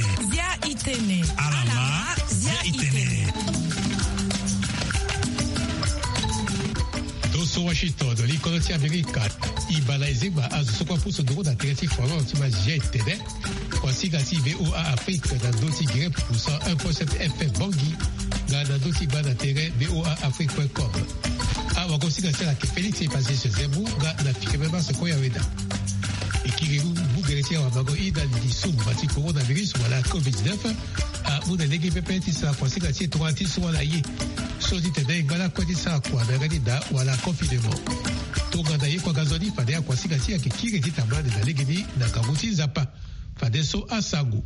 Zia Itene. Alama Zia Itene. Dosso Washington, l'Iconotie America, Ibala Ezeba, Azusokwa Pousso Doro da Tereti Forum, Tima Zia Itene. Kwasi Gati VOA Afrique, da Doti Grep Poussa 1.7 FM Bangui, da Doti Bada Tere, VOA Afrique.com. Awa Kosi Gati la Félix est passé ce Zebou, da Fikemeba Sekoya Weda. Ikiriru Bougeretia Wabago Ida Lisum, Bati Coronavirus, wala COVID-19, a Mouda Negi Pepe Tissa, Kwasi Gati Tourantis, wala Ye. Sodi Tede, Gbala Kwadi Sa, Kwa Beredi Da, wala confinement. Toganda Ye Kwa Gazoni, Fade a Kwasi Gati, a Kikiri Tabla de la Legedi, na Kabuti Zapa. Fadeso Asago.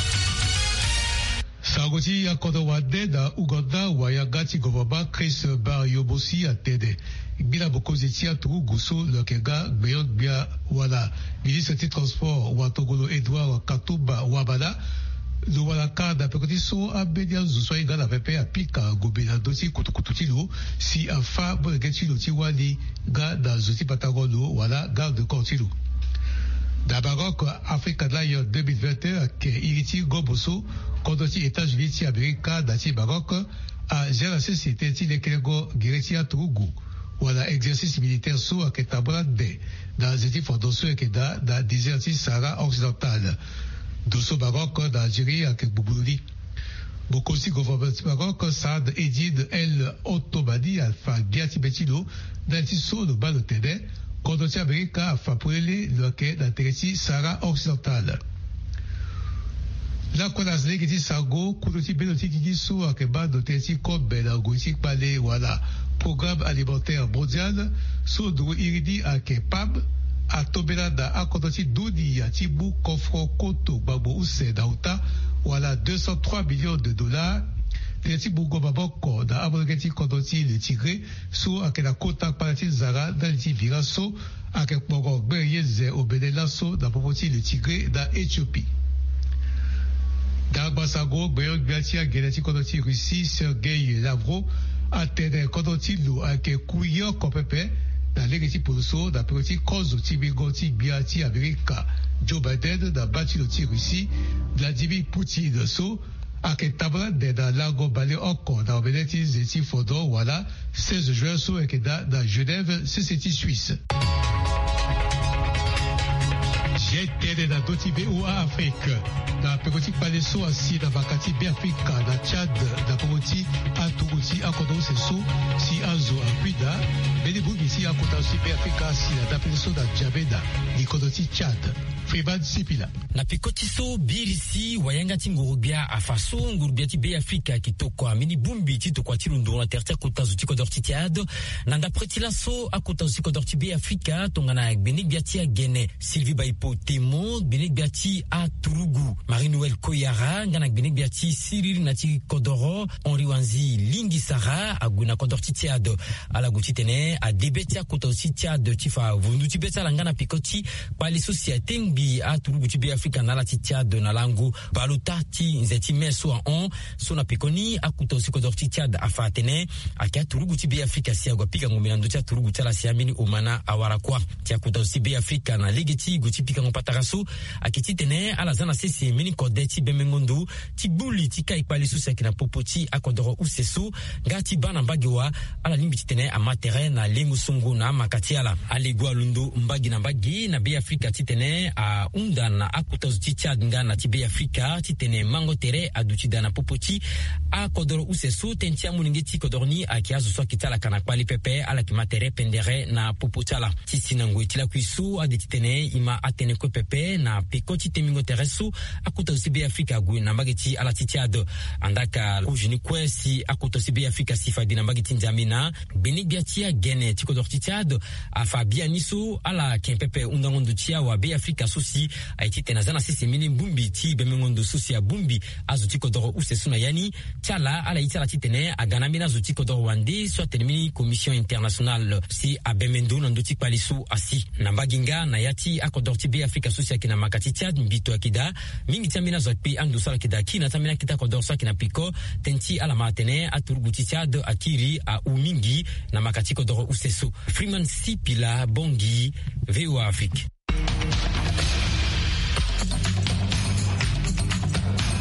Sagoti ya Kodowade da Uganda Wayagati Govaba Chris Bar Yobosi a Tede. Bila Bokozitia Turu Gusso Lokega Gbeyon Bia Wala. Ministre de Transport Watogolo Edouard Katuba Wabada. Le Walaka da Pekotiso a Bedia Zusoi Gala Pepe a Pika Gobina Dosi Kutukutilo si a Fa Bogetilo Tiwali Ga da Zuti Patagolo Wala Garde de Cortilo. D'abord, Afrique de l'ailleurs 2021, que Iriti Goboso, Kondoti États-Unis, Amérique, Dati Baroque, a géré la société Tilekelego, Giretia Trugu, ou à l'exercice militaire sous à Ketabrande, dans les équipes fondation et dans désertis Sahara occidental. Dosso Baroque, dans l'Algérie, à Keboubouli. Beaucoup aussi gouvernement Baroque, Saad Edid El Otobadi, Alpha Giati Betilo, dans le Tisso de Balotede, Kondoti Amerika a Fapouele loke da Teresi Sahara occidental. La Konazle qui dit Sago, Kudoti Benoti qui dit sous Akeba de Teresi Kobe da Gouiti Pale wala programme alimentaire mondial sous Dou Iridi a Kepab a Tobela da Akondoti Doudi a Tibu Kofro Koto Babo Use Dauta wala 203 millions de dollars. Les Bougo Baboko, dans Abrogati Kondoti, le Tigré, sous à la Kota Palatin Zara, dans le Virasso, à Kekmogo Berieze au Benelasso, dans Popoti, le Tigré, dans Éthiopie. Dans Bassago, Beyon Biatia, Geneti Kondoti, Russie, Sergei Lavrov, à Tene Kondoti, Lou, à Kekouyo, Kopepe, dans l'Egeti Poloso, dans Petit Kozo, Tibigoti, Biati, Amerika, Joe Biden, dans Batiloti, Russie, Vladimir Poutine, So, à Ketabra dans Lago Balé Oko dans Benetis Zeti Fodo voilà 16 juin sous Ekeda dans Genève c'est Suisse. J'étais dans d'autres VOA Afrique dans Pekoti Paleso assis dans Bakati Biafrika dans Tchad dans Pomoti à Tourouti à Kodo Seso si Azo à Cuida Benebou ici à Kota aussi Biafrika si dans Peleso dans Djabeda Nikodoti Tchad Freeman Sipila na Pekotiso Birisi Wayangati Ngurubia Afaso Ngurubia ti Biafrika kitoko mini bumbi titoko tirundo na tertia Kota Zuti Kodorti Tiad nanda pretilaso a Kota Zuti Kodorti Biafrika tongana Benik Biati a Gene Sylvie Baipo Temo Benik Biati a Turugu Marie-Noël Koyara ngana Benik Biati Cyril Nati Kodoro Henri Wanzi Lingi Sara aguna Kodorti Tiad ala gutitene a Debetia Kota Zuti Tiad tifa vunduti beta langana Pekoti pali société bi a Turugu ti Biafrika na la Tiad na langu balutati nzeti meso a on sona Pekoni a Kota Zuti Kodorti Tiad afatene akia Turugu ti Biafrika si agwa pika ngomina ndo tia Turugu tala siamini omana awarakwa tia Kota Zuti Biafrika na legeti guti pika ngopataraso akiti tene ala zana sesi mini kodeti bemengondo ti buli ti kai pali susa kina popoti akodoro useso ngati bana mbagiwa ala limbi tene amatere na lengu sungu na makatiala alegwa lundo mbagi na mbagi na Biafrika ti tene a unda na Kota Zuti Tiad ngana ti Biafrika ti tene mango tere aduti dana popoti akodoro useso tentia muningeti kodorni akiazo so kitala kana pali pepe ala kimatere pendere na popotala ti sinango itila kuisu aditi tene ima atene ko pepe na Pekoti temingo tereso Kota Zuti Biafrika gwe na mbageti ala ti Tiad andaka ujini kwesi Kota Zuti Biafrika sifa dina mbageti njamina Benik Biatia Gene ti Kodorti Tiad afa bianiso ala kempepe undangondo tia wa Biafrika sosi aiti tena zana sisi mini bumbi ti bemengondo sosi ya bumbi azuti Kodoro usesuna yani tiala ala itala ti tene agana mina zuti Kodoro wande so termini commission internationale si abemendo nando ti palisu asi na mbaginga na yati Kodoro ti Biafrika sosi akina makati Tiad mbito akida mingi tamina zotpi andu sala kida kina tamina kita Kodoro sa kina piko tenti ala matene Turugu ti Tiad akiri a umingi na makati Kodoro useso Freeman Sipila Bongi VOA Afrique.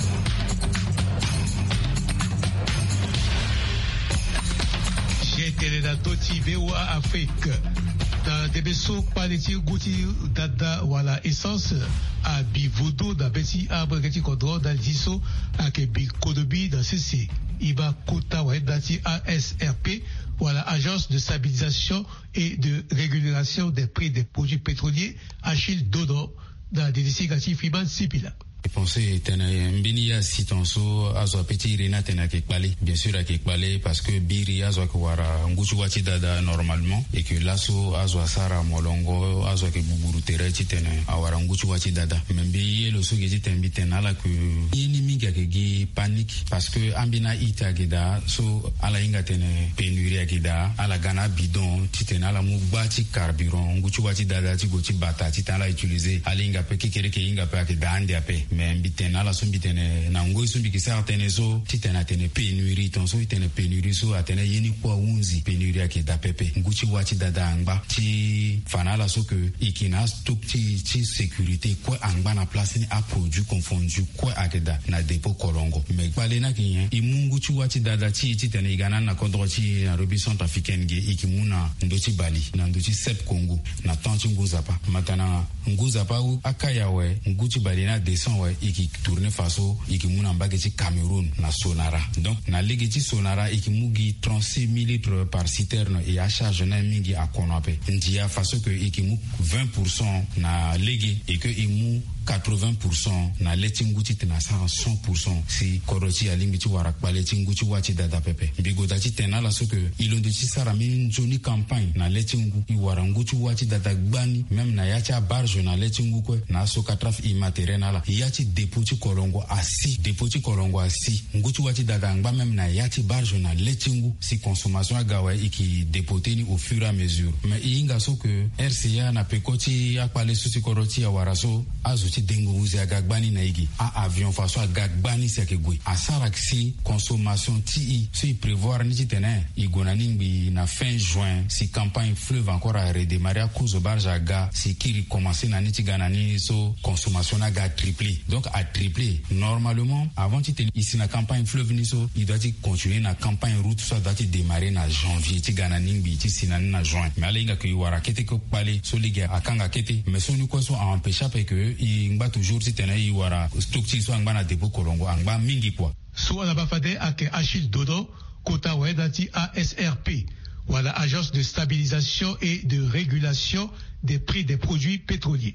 na doti VOA Afrique. Na debeso paleti guti dada wala essence a bivodo da beti arbre geti kodro da diso a ke bi kodobi da CC. Iba kota wa dati ASRP wala Agence de stabilisation et de régulation des prix des produits pétroliers Achille Dodo da dédicatif Fiban Sipila. Pensez tena mbini ya sitonso azo petit rena tena kekpale bien sûr à kekpale parce que biri azo kwara nguchu wati dada normalement et que laso azo sara molongo azo ke buburu tereti tena awara nguchu wati dada membi yelo so geji tembi tena la que yini minga ke gi panique parce que ambina ita gida so ala inga tena pénurie gida ala gana bidon titena la mubati carburant nguchu wati dada ti goti bata titala utiliser ala inga pe kekere ke inga pe ke dande ape mais bitena la sombitene na ngoi sombi ki certaine so titena tene pénurie ton so tene pénurie so atene yeni kwa unzi pénurie ke da pepe nguchi wati dada angba ti fanala so que ikina stok ti sécurité quoi angba na place ni a produit confondu quoi akeda na dépôt kolongo mais pale na kinyen imungu chi wati dada ti tene igana na kodro ti na Robinson africaine ge ikimuna ndoti Bali na ndoti Sep Congo na tanti nguzapa matana nguzapa u akayawe nguchi Bali na descend iki tourner faso iki muna mbageti Cameroun na Sonara donc na legeti Sonara iki mugi 36 000 litres par citerne et à charge na mingi a konape ndia faso que iki mu 20% na legi et que imu 80% na leti nguti tena 100% si koroti alimiti warak leti nguti wati dada pepe bigo dati tena la so que ilondo ti sara min joni campagne na leti ngu i waranguti wati dada gbani même na yati a barge na leti ngu ko na so katraf immatériel na la yati depoti kolongo asi nguti wati dada ngba même na yati barge na leti ngu si consommation agawa iki depoteni au fur et à mesure mais inga so que RCA na pekoti akpale susi koroti ya waraso azuti dengo uzi agagbani na igi a avion faso agagbani se kegwe asara si consommation ti si prévoir ni tene igona ningbi na fin juin si campagne fleuve encore a redémarrer à cause de barge aga si kiri commencer na niti ganani so consommation aga triplé donc a triplé normalement avant ti tene ici na campagne fleuve ni so il doit continuer na campagne route so doit démarrer na janvier ti ganani ningbi ti sinani na juin mais ala inga ki wara kete ko pale so liga akanga kete mais so ni ko so empêcher parce que ngba toujours si tena i wara structure so ngba na dépôt kolongo ngba mingi kwa so ala bafade ak Achille Dodo kota wedati ASRP wala Agence de stabilisation et de régulation des prix des produits pétroliers.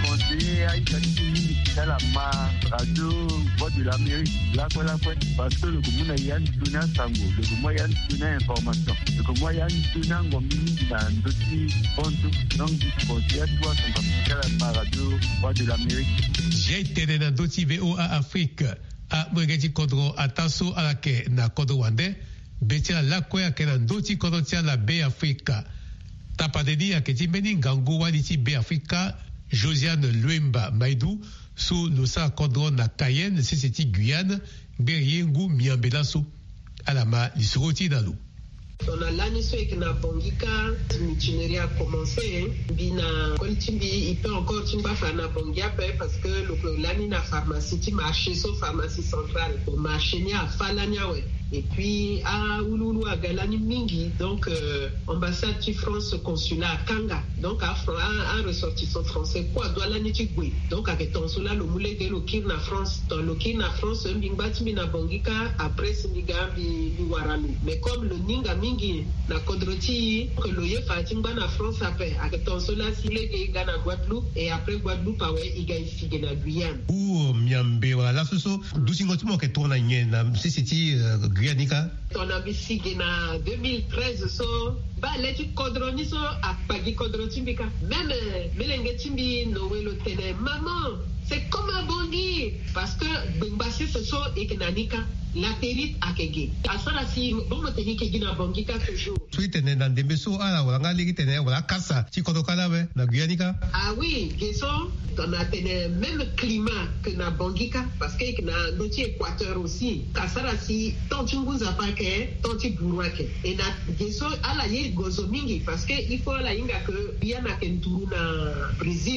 Radio Voix de l'Amérique, parce que le Goumouna Yann Tuna Sango, le Goumouna Yann Tuna Information, le Goumouna Yann Tuna Ngomini, dans d'autres comptes, donc du côté à toi, la Radio Voix de l'Amérique. J'ai été dans d'autres VOA Afrique, à Mwegeti Kodro, à Tasso, à la Ke, na Kodro Wande, Betia la Koya, Kenan Doti Kodrotia, la Bay Africa. Tapadedi, à Keti Meni, Gango, Waliti, Bay Africa, Josiane Luemba Maïdou, sous le sa Kodro na Cayenne, c'est Guyane, Beriengu, Miambelaso, Alama, Lisroti Dalou. On a l'année que na bongika l'itinéraire a commencé bina koltimbi il peut encore timba fana bongia parce que l'année na pharmacie ti marché so pharmacie centrale au marché ni a falania ouais et puis à Ouloulou à Galani Mingi donc ambassade de France consulat à Kanga donc à un ressortissant français quoi doit l'année ti gwe donc avec ton cela le moulé de l'okir na France dans l'okir na France mbingba na bongika après sindiga bi waralu mais comme le ninga mingi na kodroti que loye fatimba na France après avec ton cela silé ke gana Guadeloupe et après Guadeloupe ouais iga ifige na Guyane ou miambe wala soso dusingotumo ke tona nyena sisiti Guyanika on a bisige na 2013 so ba leti kodroni so akpagi kodroti mbika même melenge timbi nowe lo tene maman c'est comme un bongi parce que Bengbassé ce sont eknanika la terite akege asala si bon teni ke gina bongi ka toujours suite ne dans des beso ala wala ngali tene wala kasa ti kodokala we na Guyanika ah oui geso on a tene même climat que na bongika parce que na noti équateur aussi kasara si tanti nguza pake tanti buruake et na geso ala ye gozo mingi parce que il faut la inga que yana kenturu na Brésil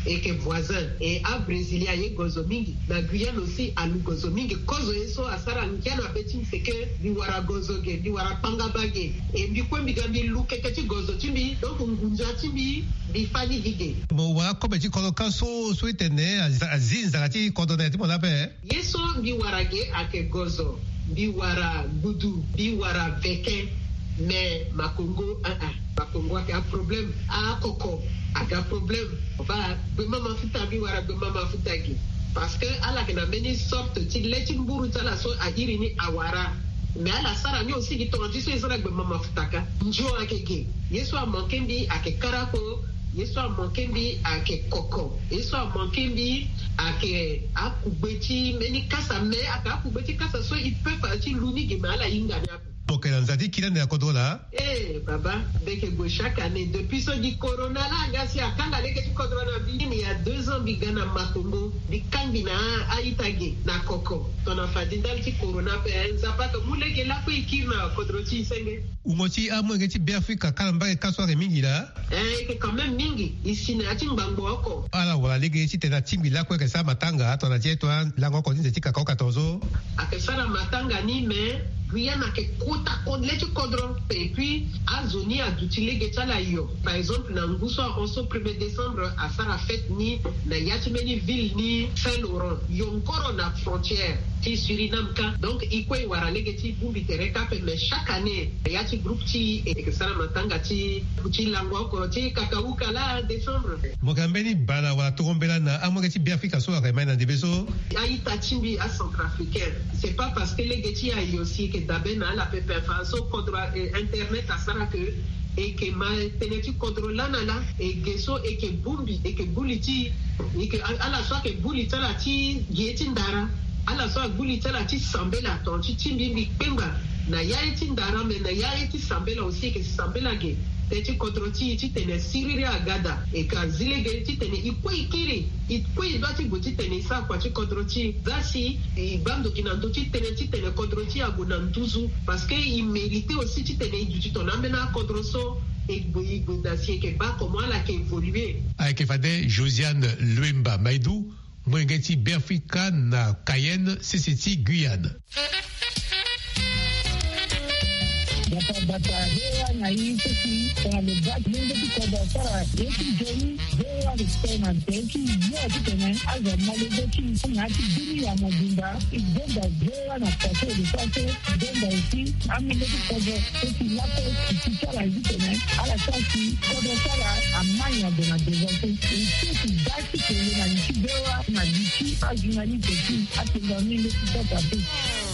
et que voisin et à Brasilia et gozomingi na Guyane aussi à gozomingi kozo eso asara nkiana betim c'est que biwara gozoge biwara pangabage et bikwembi gambi luke kati gozo timbi donc ngunja timbi bifani vige mo wa ko beti ko kaso suitene azinzagati kodoneti mo labe yeso biwarage ake gozo biwara gudu biwara veke mais makongo makongo a problème a koko a problème ba be mama futa biwara be mama futagi parce que ala kana meni sorte ti leti mburu tala so a irini awara mais ala sara ni aussi ki tonti so isara be mama futaka njo akeke yeso a manqué bi ake karako yeso a manqué bi ake koko yeso a manqué bi ake akubeti meni kasa me aka akubeti kasa so il peut partir luni ge mala inga na donc nzati kila na kodola baba beke go chaque année depuis ce du corona là gasi akanga leke tu corona il y a 2 ans bigana makongo bikambina aitage na koko tona fadindal ti corona pe nzapaka muleke la ko ikina kodroti senge umoti amwe ti Afrika kalamba kaso re mingi la que quand même mingi ici na timbango oko ala wala lege ti tena timbi la ko ke sa matanga tona ti toi la ngoko ti ka 14 akesara matanga ni mais Guyana ke kota kodleti kodron et puis a zoni a d'utile getala yo par exemple na nguso on so 1er décembre a sara fête ni na yatimeni ville ni Saint-Laurent yo encore na frontière ti Suriname ka donc ikwe wara legeti bumbi tereka pe mais chaque année yati groupe ti et que sara matanga ti langwa ko ti kakauka la décembre mokambeni bala wa tokombela na amogeti Afrika so ka na debeso aita timbi a centrafricain c'est pas parce que legeti a aussi que d'abena la pepe faso contre internet à sara que et que ma teneti contrôle là et geso et que bumbi et que buliti et que à la soit que bulita la ti geti ndara à la soit bulita la ti sambela ton ti timbi pemba na yaiti ndara mais na yaiti sambela aussi que sambela ge teti kontroti ti tene siriri agada e ka zilege ti tene ikiri ikwe doti buti tene sa kwa ti kontroti zasi e bando kinando ti tene kontroti aguna ntuzu parce que il méritait aussi ti tene du ton amena kontroso e gbo dasie ke ba comment la ke évoluer avec fade Josiane Luemba Maidou mwengeti Afrika na Cayenne CCT Guyane bata hewa na hii sisi kwa lebaki mungu tukoda sara eki jeni hewa listena eki yua kitene aza malezeki ngati dini ya mobimba igenda hewa na pase de pase denda eki amile tukoda eki lako kitala kitene ala sasi koda sara amanya de na dezote eki daki kele na nchi hewa na nchi ajunali teki atendamile tukoda pe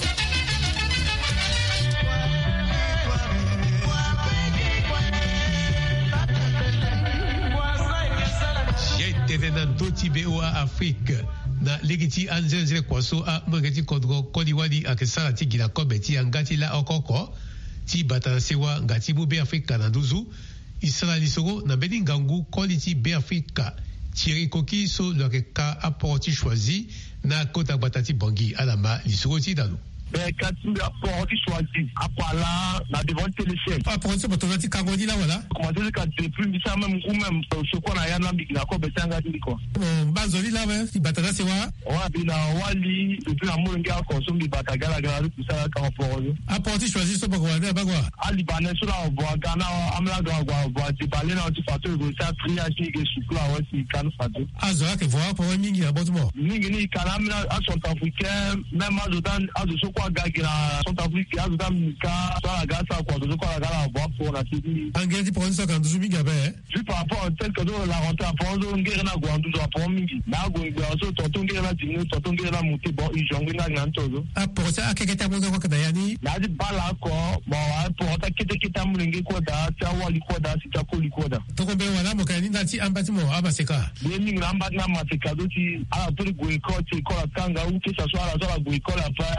na doti BOA Afrique na legiti anzenzele kwaso a mwengeti kodro kodiwadi akesala ti gila kobe ti angati la okoko ti batana sewa ngati bu Afrika na duzu isala lisoro na beni ngangu koli ti Afrika tiri koki so loreka apporti choisi na kota batati bangi alama lisoro ti dalu quand tu apportes choisi apala na devant téléphone apporte ça bato ti kangodi la wala comment dire que depuis ça même ou même ce qu'on a yana big na ko betanga ndi ko bazoli la we ti batana sewa wa bina wali depuis amour ngia consommer batagala gala tout ça quand pour apporte choisi so bagwa na bagwa ali bana sur la boa gana amla gwa boa ti balé na ti fato go sa priya si ke sukla wa si kan fato azo ke voir pour mingi la botumo mingi ni kanamna a sont africain même azo kwa gagira Centrafrique azuda mika sala gasa kwa dozo kwa gala boa pour la tv angeli pour ça quand dozo mingi abe ju par rapport à tel que la rentrée à Ponzo ngere na gwa nduzo a pon mingi na go ngwa so tonton ngere na dinu tonton ngere na muti bo ijongi na nyantozo a pour ça akeketa mo ko kada yani na di bala ko bo a pour ta kita mulingi ko da ta wali ko da si ta ko li ko da to ko be wala mo kani ndati ambati mo abaseka de mingi na ambati na maseka do ti ala to go ko ti ko la tanga u ti sa so ala go ko la pa ala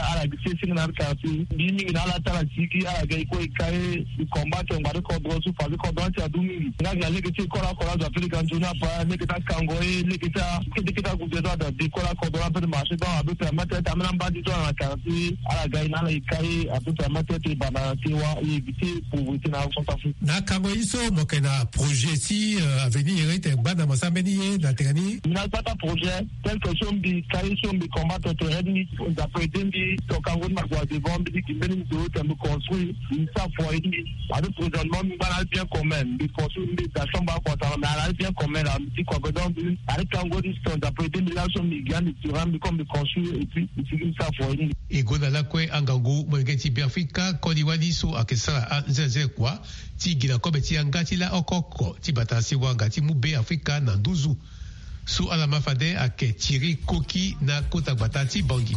te singa ka fi bimi na la tala tiki ala ga ko kai combat ngare ko do su fa ko do ta dumi na ga le ke ko la za Afrika njuna pa ne ke ta kangoe ne ke ta gudeza da de ko la ko do pa marché dans a peut permettre ta mena di to na ka fi ala ga na la kai a peut permettre te bana tiwa éviter pauvreté na Centrafrique na kango iso mo na projet si avenir était bana masambeni na terani na pas ta projet tel que sombi kai sombi combattre terrain d'après dembi to kango na kwa devant bi ki beni do te me construire une fois avec présentement nous allons bien commun bi construire bi da chambre kwa ta na allons bien commun la petit quoi donc avec kango distant d'après 2000 là sombi gagne terrain bi comme construire et puis une fois avec et gona la kwe angangu mo ngeti bi Afrika kodi wadi so akesala zeze kwa ti gila ko beti angati la okoko ti batasi wangati mu be Afrika na nduzu su ala mafade ake tiri koki na kota batati bangi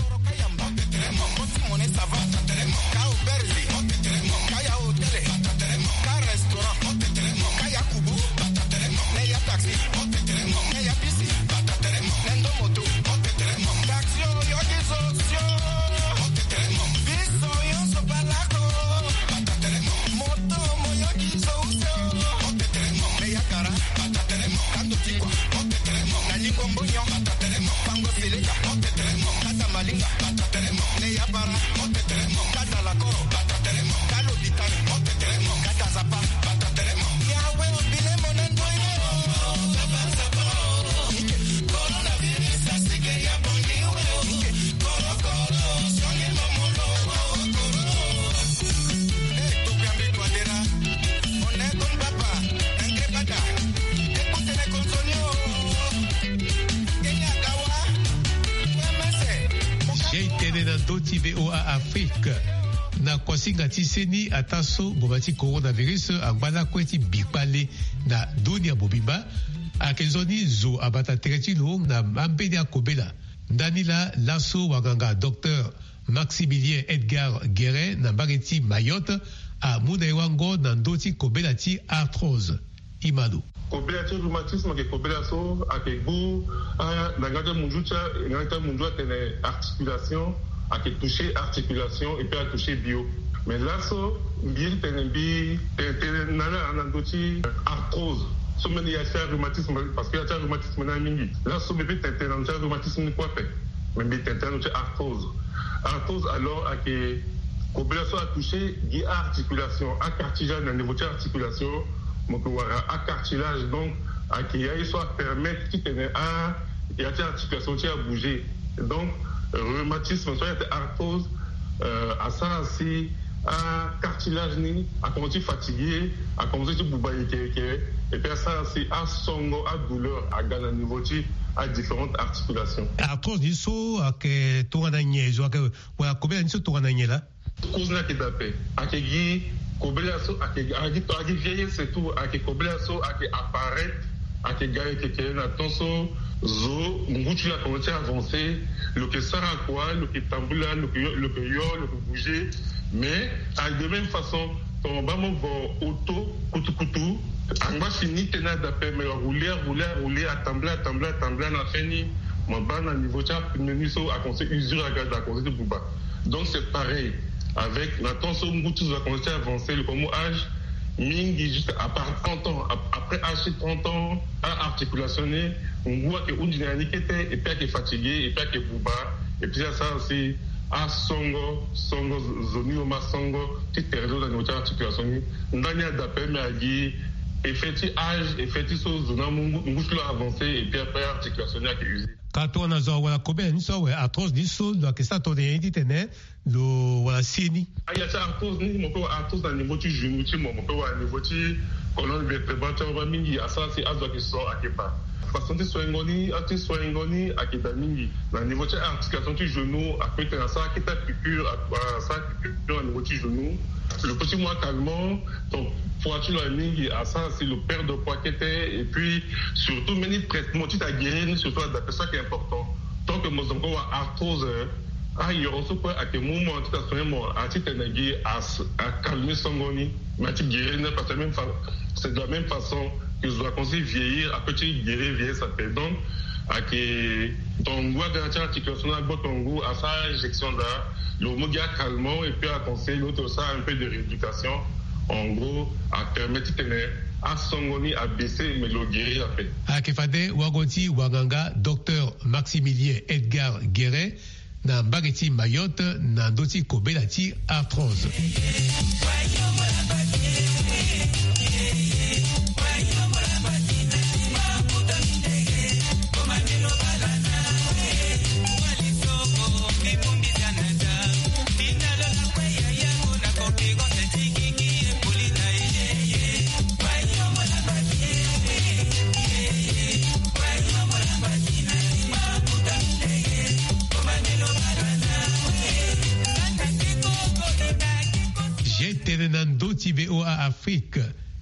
VOA Afrique na kwasinga tiseni ataso bobati coronavirus agbala kweti bikpale na dunia bobimba akezoni zo abata teretilo na ambedi akobela ndanila laso waganga Dr Maximilien Edgar Guérin na Bareti Mayotte a munewango na ndoti kobela ti arthrose imado kobela ti rhumatisme ke kobela so akegu na ngata munjuta tene articulation à toucher articulation et puis à toucher bio. Mais là, bien arthrose. So il y a un rhumatisme parce qu'il y a un rhumatisme dans mingi. Là, so bébé t'es dans un rhumatisme quoi fait. Mais t'es dans arthrose. Arthrose alors à que combinaison à toucher die articulation, à cartilage dans niveau de articulation, donc à cartilage donc à qui y soit permettre qui tenait à y a articulation qui a bougé. Donc rhumatisme, soit arthrose, à ça aussi, à cartilage, à commencer fatigué, à commencer boubaï, et puis à ça aussi, à songo, à douleur, à gana niveau, à différentes articulations. Arthrose, dis so, à que touranagne, ou à que, voilà, combien de choses touranagne là? Cause n'a que d'appel. À que guy, combien de choses, à que vieillir, c'est tout, à que combien de choses, à que apparaître, à que gars, que attention. Zo, tu as commencé à avancer, le que ça a quoi, le que tamboula, le que bouger, mais de même façon, ton bas mon auto, coutou, en bas fini, t'es d'appel, mais rouler, à tambler, à fini, mon bas à niveau de menu, à conseiller usure, à conseiller de bouba. Donc c'est pareil, avec l'attention, tu vas commencer à avancer, le comme âge, mingi juste à part 30 ans après âge 30 ans à articulationner on voit que on dynamique était et puis qui est fatigué et puis qui est bouba et puis ça aussi à songo zoni o masongo qui terreau dans notre articulation ndani d'appel mais à dire effectif âge effectif so zona muscle avancé et puis après articulation qui usé quand on a zo wala kobe ni so we arthrose ni so do que ça to de tene lo wala sini aya ça arthrose ni mo ko arthrose dans niveau du genou ti mo ko wa niveau ti colonne vertébrale va mingi à ça c'est azo qui sort à kepa façon de soingoni akeda mingi na niveau de articulation du genou après que ça qui ta piqûre à ça piqûre au niveau du genou le petit mois calmement donc poitrine la mingi à ça c'est le perte de poids qui était et puis surtout meni traitement tu ta guérir surtout d'après ça qui est important tant que moi encore arthrose il y a aussi quoi à quel moment tu as soigné moi à titre négé à calmer son goni mais tu guérir parce que même c'est de la même façon que je dois conseiller vieillir après tu vieillir ça fait donc à que ton goût garantir articulation à ton goût à ça injection là le mogia calmant et puis à conseiller l'autre ça un peu de rééducation, en gros, à permettre à Songoni à baisser mais le guérir après. À Kefade, Wagoti, Waganga, docteur Maximilien Edgar Guéret, na Bageti Mayotte, na Doti Kobelati arthrose. Tenenando TVO à Afrique.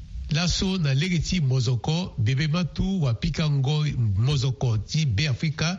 Lasso na legeti mozoko bebe matu wa pikango mozoko ti be Afrika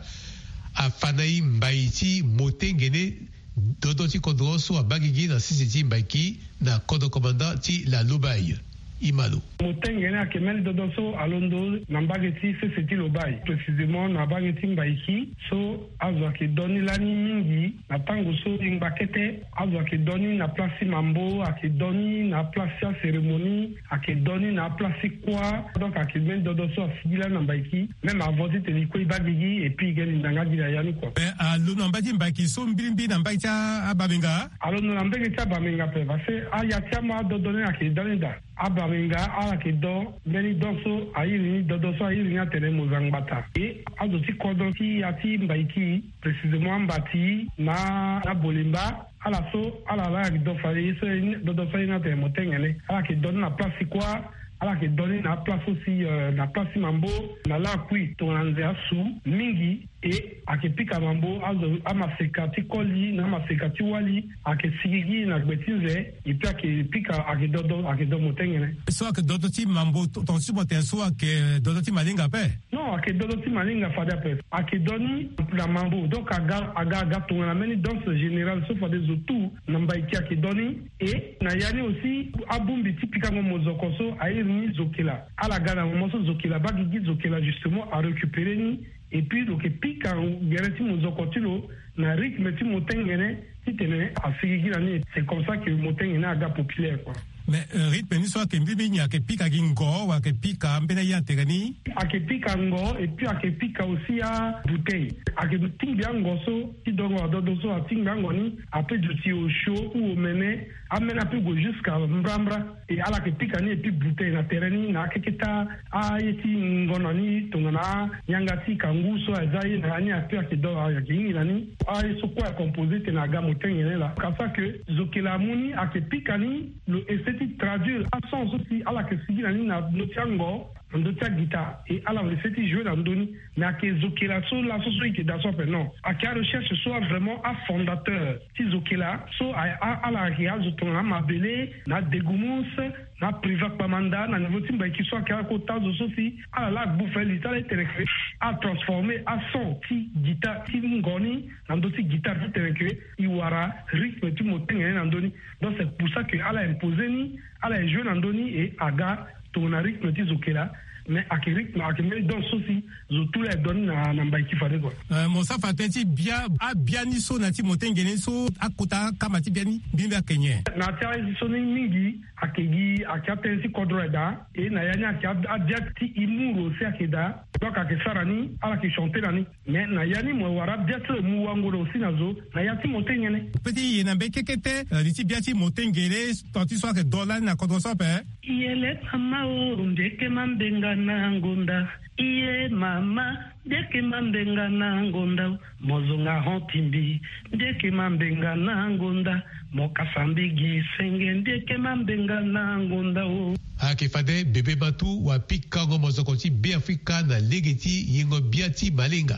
a fanai mbaiti motengene dodoti kodroso a bagigi na sisiti mbaiki na kodo komanda ti la Lobai. Imalo. Motengene a kemel dodoso alondo na bageti sisiti Lobai. Précisément na bageti mbaiki so azwa ke doni lani mingi na tango so imbakete azwa ke doni na plasi mambo a ke doni na plasi a cérémonie a ke doni na plasi kwa donc a ke men dodoso a sigila na mbaiki même avant de te ko ibagigi et puis geni ndanga dira yani quoi. Alo na mbadi mbaki so mbimbi na mbaiki a babenga. Alo na mbeki ta babenga pe parce a ya tiama dodone a ke doni da abamenga ala ke do meni doso ayiri dodoso ayiri nya tele mozangbata et azoti kodo ki ati mbaiki précisément mbati na bolimba ala so ala la do fali so dodoso ina te motengene ala ke don na place quoi ala ke don na place aussi na place mambo na la kui to anze asu mingi et akipika mambo azo amasekati koli na amasekati wali akesigi na betinze et puis akipika akedo motengene so akedo ti mambo ton supporter so akedo ti malinga pe non akedo ti malinga fada pe akedoni la mambo donc aga to na meni danse générale so fada zotu na mbaiki akedoni et na yani aussi abumbi tipika mozoko so ayirni zokela ala gana moso zokela bagigi zokela justement à récupérer ni et puis donc pique en garantie mozokotilo na rythme ti motengene titene asigigirani c'est comme ça que motengene aga populaire quoi. Mais rythme ni soit que mbibi nya ke pika gingo wa ke pika mbena ya tegani a ke pika ngo et puis a ke pika aussi à bouteille a ke tinga ngo so ti dongo dodo so a tinga ngo ni a peu du ti au chaud ou au mené amena peu go jusqu'à mbambra et ala ke pika ni et puis bouteille na tereni na keketa a yeti ngono ni tongana nyanga ti kangu so azai na ni a peu a ke do a gingi nani a so quoi composé te na gamo tengene la ka ça que zokela muni a ke pika ni le traduire à sens aussi à la que si na notiango ndotia guitare et à la recette jouer dans doni na ke zokela so la so qui dans son non à qui recherche soit vraiment un fondateur si zokela so à la réal zotona mabele na degumus na privat pamanda na niveau timba qui soit ka ko tazo sofi à la bouffer l'État est à transformer à son ti guitare ti ngoni na ndoti guitare ti terekre iwara rythme ti motengene na ndoni donc c'est pour ça que à la imposer ni à la jouer na ndoni et aga ton rythme ti zokela mais à quel rythme à quel dans ceci tous les donne na mbaiki fade quoi mosa fateti bien ni so na ti motengene so akota kamati biani bimba kenye na tia so ni mingi akegi akatensi kodreda et na yani akati imuro se akeda donc akesarani ala ki chanter nani mais na yani mo wara biatu mu wangolo aussi nazo na yati motengene petit yena bekekete liti biati motengele tanti so ke dollar na kodoso pe yele amao ndeke mambenga na ngonda iye mama ndeke mambenga na ngonda mozonga hontimbi ndeke mambenga na ngonda mokasambigi senge ndeke mambenga na ngonda o akifade bebe batu wa pikango mozokoti be Afrika na legeti yengo biati malinga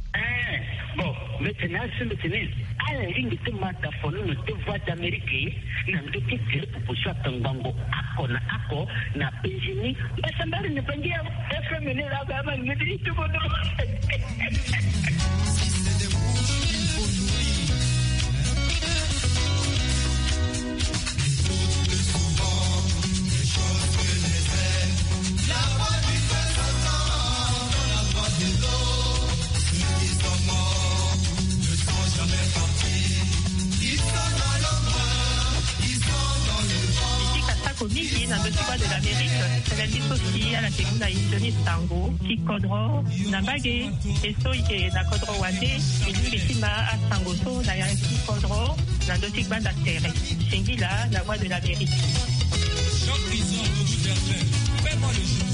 bon maintenant c'est le tennis à la ligne de mataphone de voix d'Amérique na ndoki tele proposition tangango ako na penjini basambari ne pengia FM ne la baba ne dit tout bon Jamais parti, excelente aussi à la segunda edición Sango, qui kodro na bagé, et so ike na kodro wande, ilu betima a Sango so na ya qui kodro na dotik banda terre. Shengila, la voix de la vérité. Fais-moi le jeu.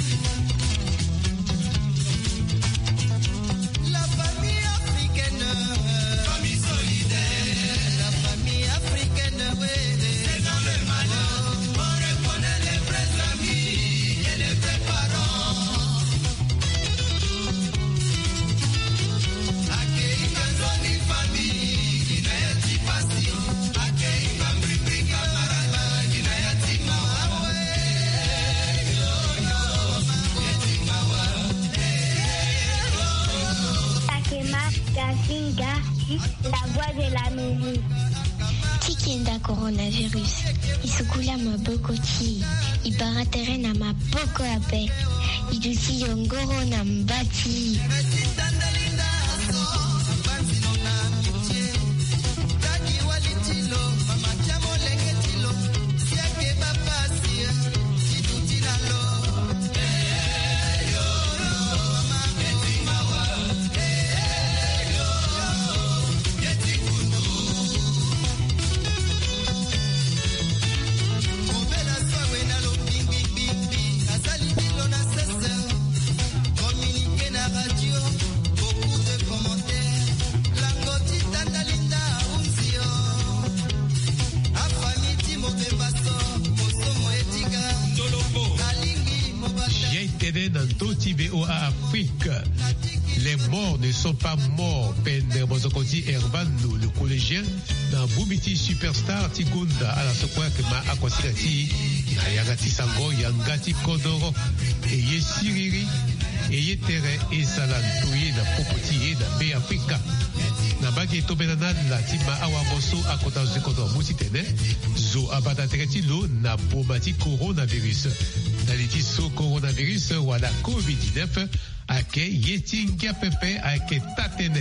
La voix de l'Amérique. Tikienda coronavirus. Isukula mabokoti. Ibaratere na maboko ape. Idusi yongoro na mbati. Les morts ne sont pas morts. Pende Bozokoti Herbando, le collégien, dans Boubiti Superstar Tigunda, à la sequoia que ma akwasigati, Yagati Sango, Yangati Kodoro, et Ye Siriri, et Ye Tere, et Salantoye, na Popoti, na Be Afrika. Na bagi tobenana la tima awamoso akota zikoto musitene, zo abatatereti lo na bomati coronavirus. Na liti so coronavirus wala COVID-19 ake yetinga pepe ake tatene.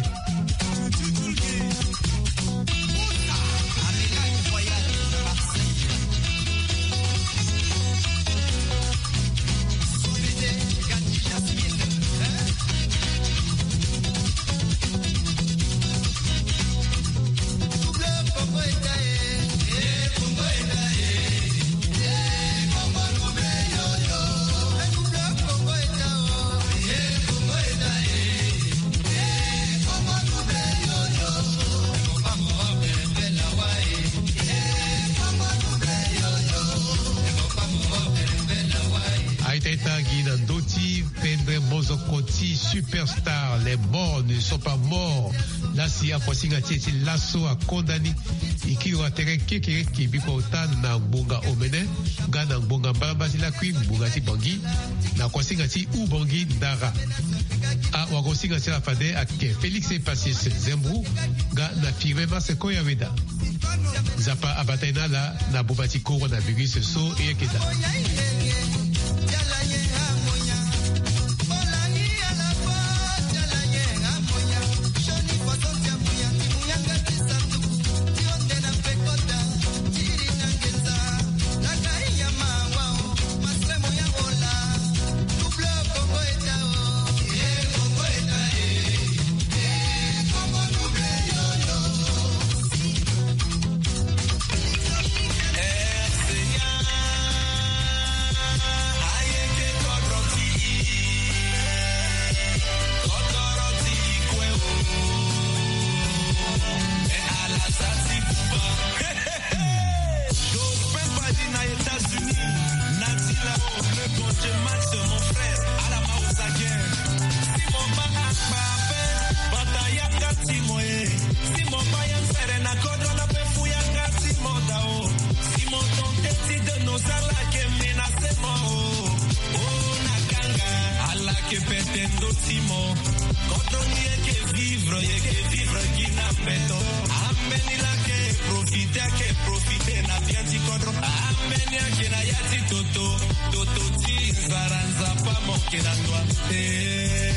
Superstar, les morts ne sont pas morts. Là, si à Posinga Tieti, l'assaut a condamné. Iki wa tere kekere ki biko tan na mbunga omene, ga na mbunga mbambasi la kwi mbunga ti bangi, na Posinga ti u bangi ndara. A wakosinga ti la fade ake Félix et Passis Zembrou, ga na firme maseko ya weda. Zapa abataina la na bobati coronavirus so e keda.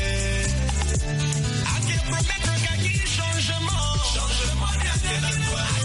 Changement, changement,